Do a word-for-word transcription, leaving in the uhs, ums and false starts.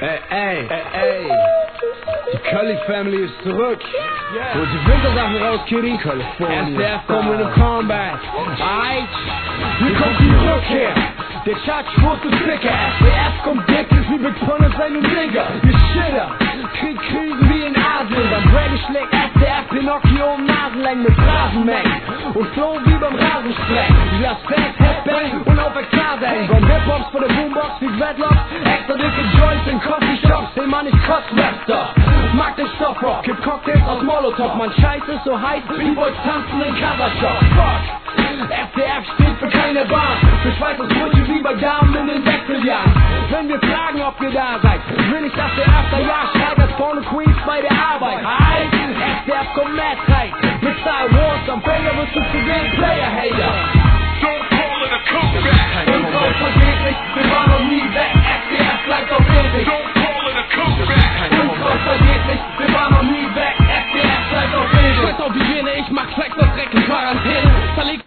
Ey, ey, ey, ey. Die Köllig Family ist zurück. Yeah. Hol die Wintersachen raus, Kitty. S D F kommt mit einem Comeback. Aight, hier kommt die Rückkehr. Der Chartspurt ist dicker. S D F kommt dick, ist wie Big Pun und sein Nigger. Wir Shitter, Krieg kriegen wie in Asien. Beim Brady schlägt S D F Pinocchio um Nasenlängen mit Rasenmengen. Und Flow wie beim Rasenspray. Ich lass Fans Headbang und auf Ekstase. Beim Hip-Hops vor der Boombox wie Dreadlocks. Extra dicke Joints in Coffeeshops. Den Mann, ich kost Rapster. Mag den Stoffrock, gibt Cocktails aus Molotov. Man Scheiß ist so heiß, B-Boys tanzen in Kasachschock. Fuck, S D F steht für keine Bahn. Für Schweißers Brötchen wie bei Damen in den Wechseljahren. Wenn wir fragen, ob ihr da seid, will ich, dass der Afterjahr schreit als Porno Queens bei der Arbeit. Hi, S D F kommt mad tight. Mit Star Wars am Banger wirst du zu den Player-Hater. Don't call it a comeback. Und Gott vergeht nicht, wir waren noch nie weg. S D F bleibt auf ewig. Don't call it a comeback. Und Gott vergeht nicht, wir waren noch nie weg. S D F bleibt auf ewig. Scheiß auf Hygiene, ich mach Flex, das Dreck in Quarantäne.